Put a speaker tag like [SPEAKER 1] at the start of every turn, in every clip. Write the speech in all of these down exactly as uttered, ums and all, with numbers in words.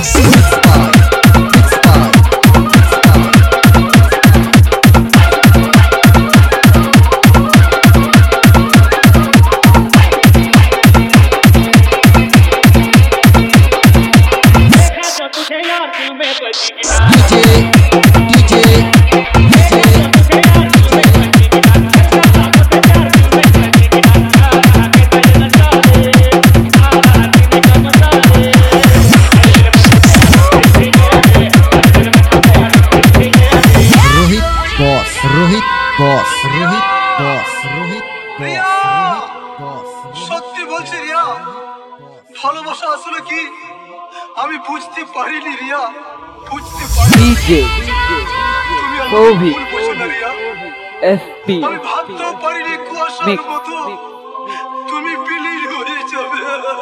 [SPEAKER 1] Rohit boss Rohit boss Rohit
[SPEAKER 2] Riya সত্যি বলছি রিয়া ভালোবাসা আসলে কি আমি বুঝতে পারিনি রিয়া বুঝতে পারিনি
[SPEAKER 3] ডিজে
[SPEAKER 2] তুমি
[SPEAKER 3] কবি
[SPEAKER 2] আমাকে বুঝো না রিয়া
[SPEAKER 3] এসপি
[SPEAKER 2] আমি ভাবতেও পারিনি কুয়াশার
[SPEAKER 3] মিক্স
[SPEAKER 2] মতো তুমি বিলীন হয়ে যাবে।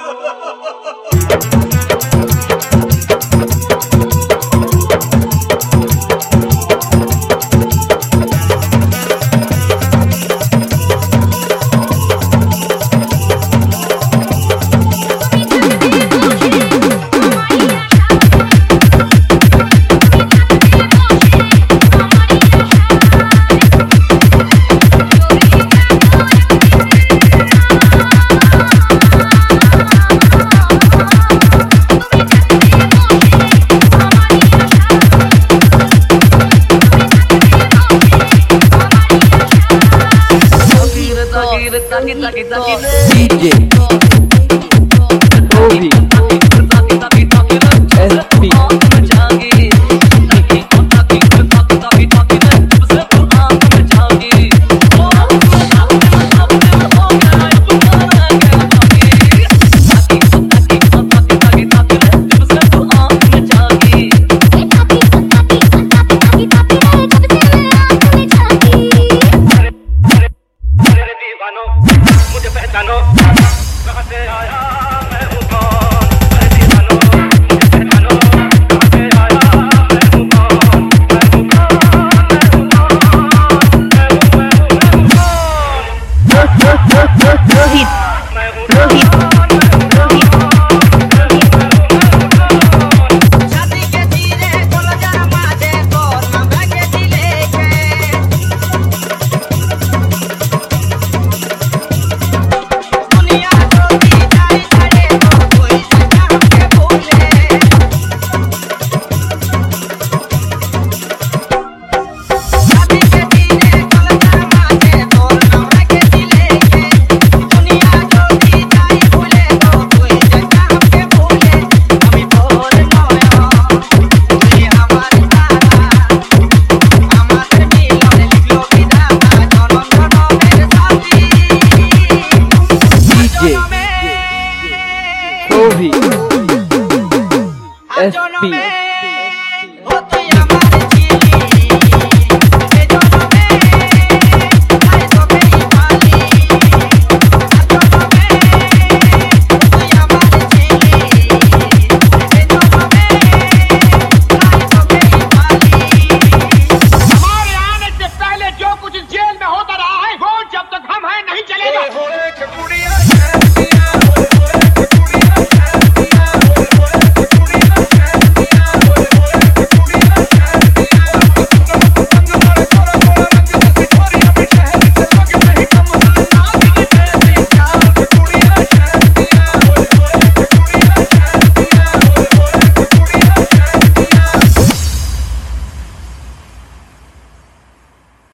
[SPEAKER 3] ডিজে কবি এসপি
[SPEAKER 4] मुझे पहचानो कहाँ से आया मैं हूँ कौन, अरे दीवानो मुझे पहचानो कहाँ से आया मैं हूँ कौन, मैं हूँ कौन, मैं हूँ मैं हूँ मैं हूँ मैं हूँ कौन,
[SPEAKER 5] रोहित
[SPEAKER 4] मैं हूँ
[SPEAKER 5] रोहित